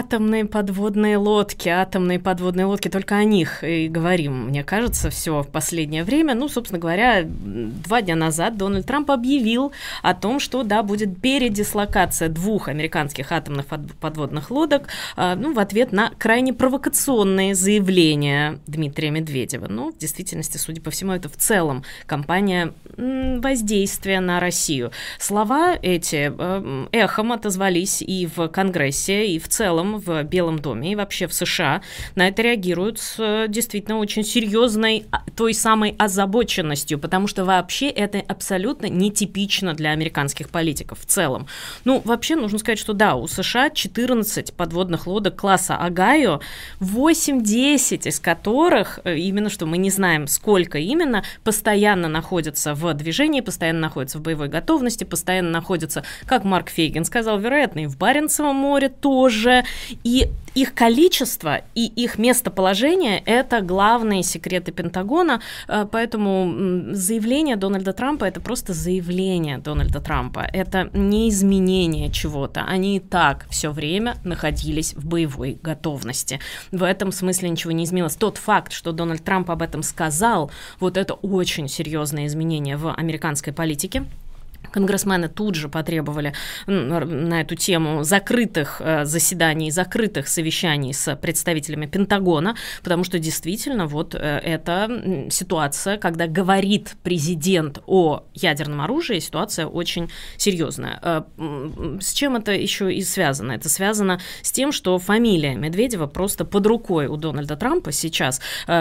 атомные подводные лодки, только о них и говорим, мне кажется, все в последнее время. Ну, собственно говоря, 2 дня назад Дональд Трамп объявил о том, что, да, будет передислокация 2 американских атомных подводных лодок, в ответ на крайне провокационные заявления Дмитрия Медведева. Ну, в действительности, судя по всему, это в целом кампания воздействия на Россию. Слова эти эхом отозвались и в Конгрессе, и в целом в Белом доме, и вообще в США. На это реагируют с действительно очень серьезной той самой озабоченностью, потому что вообще это абсолютно нетипично для американских политиков в целом. Ну, вообще нужно сказать, что да, у США 14 подводных лодок класса Огайо, 8-10 из которых, именно что мы не знаем, сколько именно, постоянно находятся в движении, постоянно находятся в боевой готовности, постоянно находятся, как Марк Фейгин сказал, вероятно, и в Баренцевом море тоже. И их количество и их местоположение – это главные секреты Пентагона, поэтому заявление Дональда Трампа – это просто заявление Дональда Трампа, это не изменение чего-то, они и так все время находились в боевой готовности. В этом смысле ничего не изменилось. Тот факт, что Дональд Трамп об этом сказал, вот это очень серьезное изменение в американской политике. Конгрессмены тут же потребовали на эту тему закрытых заседаний, закрытых совещаний с представителями Пентагона, потому что действительно вот эта ситуация, когда говорит президент о ядерном оружии, ситуация очень серьезная. С чем это еще и связано? Это связано с тем, что фамилия Медведева просто под рукой у Дональда Трампа сейчас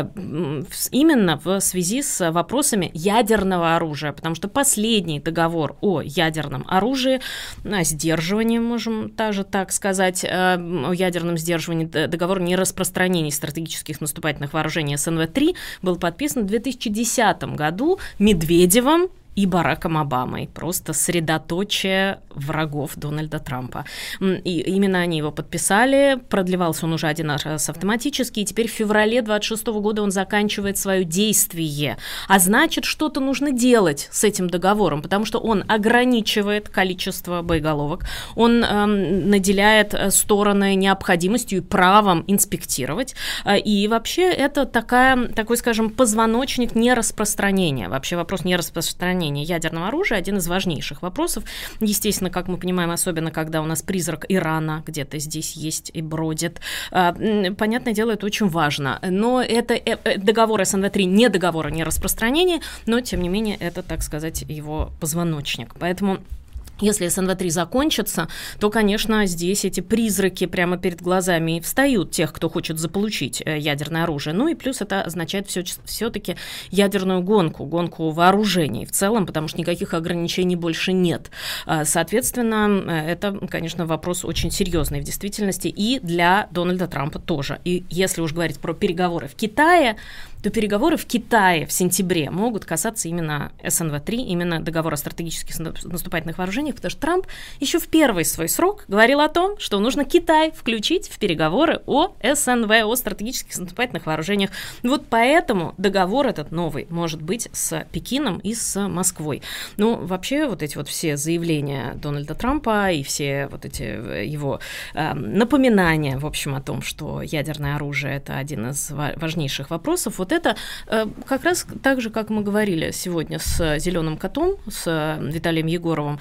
именно в связи с вопросами ядерного оружия, потому что последний договор о ядерном оружии, о сдерживании, можем даже так сказать, о ядерном сдерживании, договор о нераспространении стратегических наступательных вооружений СНВ-3 был подписан в 2010 году Медведевым и Бараком Обамой, просто средоточие врагов Дональда Трампа. И именно они его подписали, продлевался он уже 1 раз автоматически, и теперь в феврале 2026 года он заканчивает свое действие. А значит, что-то нужно делать с этим договором, потому что он ограничивает количество боеголовок, он наделяет стороны необходимостью и правом инспектировать, и вообще это такой, скажем, позвоночник нераспространения. Вообще вопрос нераспространения ядерного оружия один из важнейших вопросов. Естественно, как мы понимаем, особенно когда у нас призрак Ирана где-то здесь есть и бродит. Понятное дело, это очень важно. Но это договор СНВ-3 не договор о нераспространении, но, тем не менее, это, так сказать, его позвоночник. Поэтому если СНВ-3 закончится, то, конечно, здесь эти призраки прямо перед глазами и встают тех, кто хочет заполучить ядерное оружие. Ну и плюс это означает все-таки ядерную гонку вооружений в целом, потому что никаких ограничений больше нет. Соответственно, это, конечно, вопрос очень серьезный в действительности и для Дональда Трампа тоже. И если уж говорить про переговоры в Китае, то переговоры в Китае в сентябре могут касаться именно СНВ-3, именно договора о стратегических наступательных вооружениях, потому что Трамп еще в первый свой срок говорил о том, что нужно Китай включить в переговоры о СНВ, о стратегических наступательных вооружениях. Вот поэтому договор этот новый может быть с Пекином и с Москвой. Ну, вообще, вот эти вот все заявления Дональда Трампа и все вот эти его напоминания, в общем, о том, что ядерное оружие – это один из важнейших вопросов, вот это как раз так же, как мы говорили сегодня с «Зеленым котом», с Виталием Егоровым,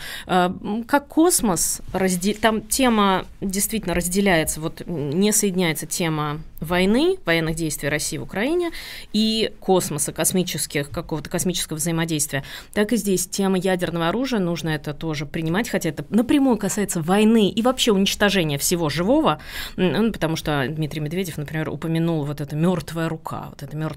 как космос, там тема действительно разделяется, вот не соединяется тема войны, военных действий России в Украине и космоса, какого-то космического взаимодействия, так и здесь тема ядерного оружия, нужно это тоже принимать, хотя это напрямую касается войны и вообще уничтожения всего живого, потому что Дмитрий Медведев, например, упомянул вот эта мертвая рука,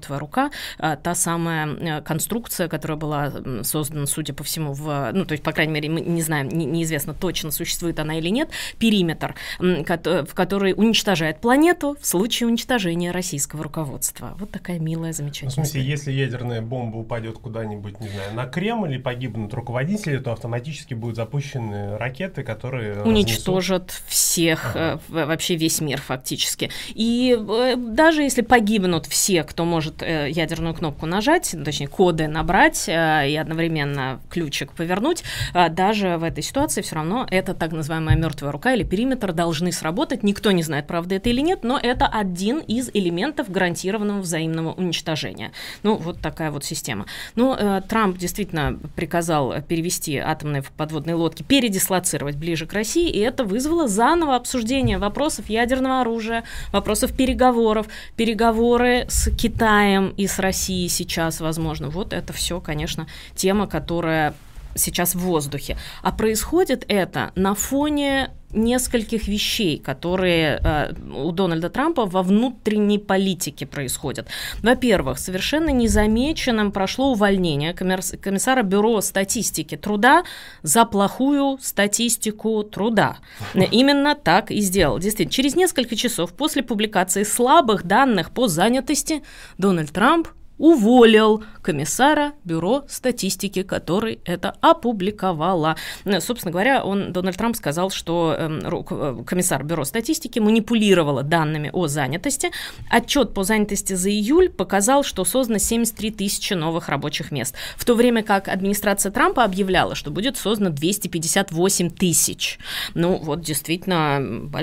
та самая конструкция, которая была создана, судя по всему, то есть, по крайней мере, мы не знаем, неизвестно точно, существует она или нет, периметр, в который уничтожает планету в случае уничтожения российского руководства. Вот такая милая, замечательная. В смысле, если ядерная бомба упадет куда-нибудь, не знаю, на Кремль или погибнут руководители, то автоматически будут запущены ракеты, которые уничтожат всех, вообще весь мир фактически. И даже если погибнут все, кто может ядерную кнопку нажать, точнее, коды набрать и одновременно ключик повернуть, даже в этой ситуации все равно это так называемая мертвая рука или периметр должны сработать. Никто не знает, правда это или нет, но это один из элементов гарантированного взаимного уничтожения. Ну, вот такая вот система. Но Трамп действительно приказал перевести атомные подводные лодки, передислоцировать ближе к России, и это вызвало заново обсуждение вопросов ядерного оружия, вопросов переговоров, переговоры с Китаем и с Россией сейчас, возможно. Вот это все, конечно, тема, которая сейчас в воздухе. А происходит это на фоне нескольких вещей, которые у Дональда Трампа во внутренней политике происходят. Во-первых, совершенно незамеченным прошло увольнение комиссара Бюро статистики труда за плохую статистику труда. Именно так и сделал. Действительно, через несколько часов после публикации слабых данных по занятости Дональд Трамп уволил комиссара Бюро статистики, который это опубликовала. Собственно говоря, Дональд Трамп сказал, что комиссар Бюро статистики манипулировала данными о занятости. Отчет по занятости за июль показал, что создано 73 тысячи новых рабочих мест, в то время как администрация Трампа объявляла, что будет создано 258 тысяч. Ну, вот действительно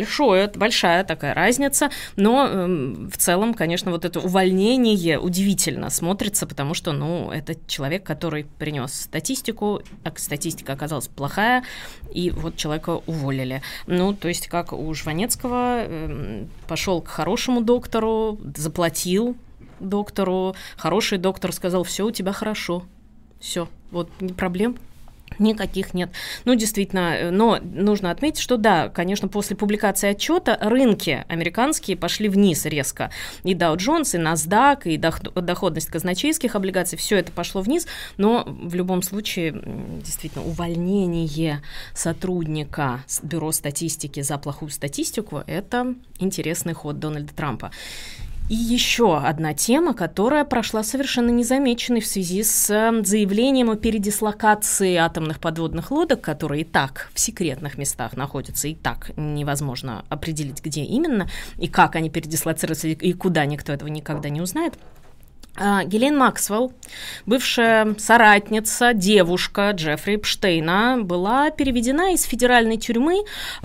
большая такая разница, но в целом, конечно, вот это увольнение удивительно смотрится, потому что, это человек, который принес статистику, а статистика оказалась плохая, и вот человека уволили. То есть, как у Жванецкого, пошел к хорошему доктору, заплатил доктору, хороший доктор сказал: все у тебя хорошо, все, вот проблем никаких нет. Действительно, но нужно отметить, что да, конечно, после публикации отчета рынки американские пошли вниз резко. И Dow Jones, и NASDAQ, и доходность казначейских облигаций, все это пошло вниз, но в любом случае, действительно, увольнение сотрудника Бюро статистики за плохую статистику – это интересный ход Дональда Трампа. И еще одна тема, которая прошла совершенно незамеченной в связи с заявлением о передислокации атомных подводных лодок, которые и так в секретных местах находятся, и так невозможно определить, где именно, и как они передислоцируются, и куда, никто этого никогда не узнает. Гhislaine Maxwell, бывшая соратница, девушка Джеффри Эпштейна, была переведена из федеральной тюрьмы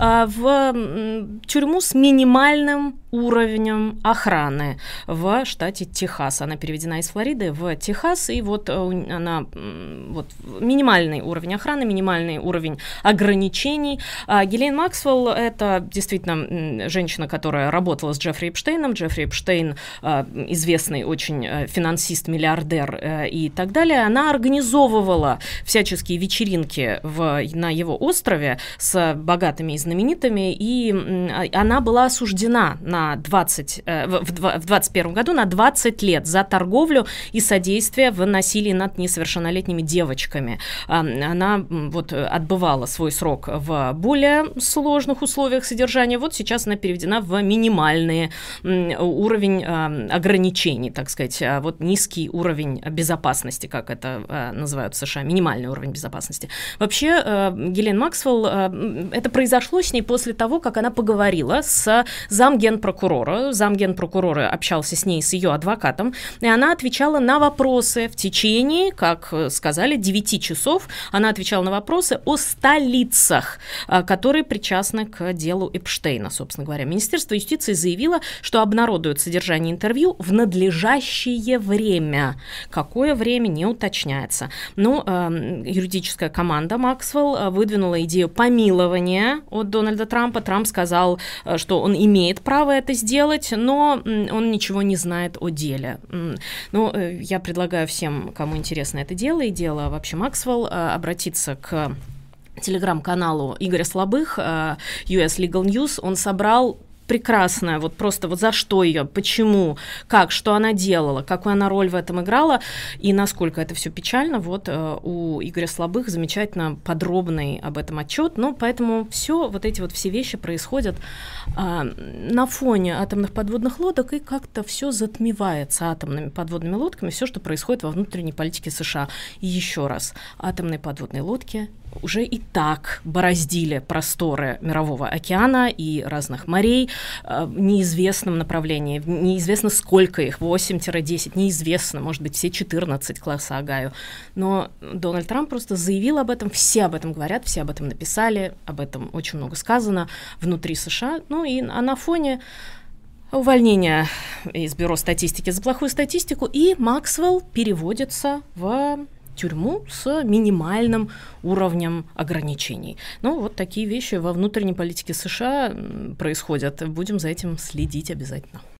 в тюрьму с минимальным уровнем охраны в штате Техас. Она переведена из Флориды в Техас, и вот она минимальный уровень охраны, минимальный уровень ограничений. Гhislaine Maxwell – это действительно женщина, которая работала с Джеффри Эпштейном. Джеффри Эпштейн известный очень финансист, миллиардер и так далее. Она организовывала всяческие вечеринки на его острове с богатыми и знаменитыми, и она была осуждена в 2021 году на 20 лет за торговлю и содействие в насилии над несовершеннолетними девочками. Она отбывала свой срок в более сложных условиях содержания. Вот сейчас она переведена в минимальный уровень ограничений, так сказать, низкий уровень безопасности, как это называют в США, минимальный уровень безопасности. Вообще, Гhislaine Maxwell, это произошло с ней после того, как она поговорила с замгенпрокурора. Замгенпрокурора общался с ней, с ее адвокатом, и она отвечала на вопросы в течение, как сказали, 9 часов. Она отвечала на вопросы о 100 лицах, которые причастны к делу Эпштейна, собственно говоря. Министерство юстиции заявило, что обнародует содержание интервью в надлежащее время. Какое время, не уточняется. Юридическая команда Максвелл выдвинула идею помилования от Дональда Трампа. Трамп сказал, что он имеет право это сделать, но он ничего не знает о деле. Я предлагаю всем, кому интересно это дело и дело вообще Максвелл, обратиться к телеграм-каналу Игоря Слабых, US Legal News. Он собрал прекрасная, вот просто вот за что ее, почему, как, что она делала, какую она роль в этом играла, и насколько это все печально, вот у Игоря Слабых замечательно подробный об этом отчет, ну, поэтому вот эти вот все вещи происходят на фоне атомных подводных лодок, и как-то все затмевается атомными подводными лодками, все, что происходит во внутренней политике США. И еще раз, атомные подводные лодки уже и так бороздили просторы Мирового океана и разных морей в неизвестном направлении. Неизвестно, сколько их, 8-10, неизвестно, может быть, все 14 класса Огайо. Но Дональд Трамп просто заявил об этом, все об этом говорят, все об этом написали, об этом очень много сказано внутри США. Ну и на фоне увольнения из Бюро статистики за плохую статистику, и Максвелл переводится в тюрьму с минимальным уровнем ограничений. Ну, вот такие вещи во внутренней политике США происходят. Будем за этим следить обязательно.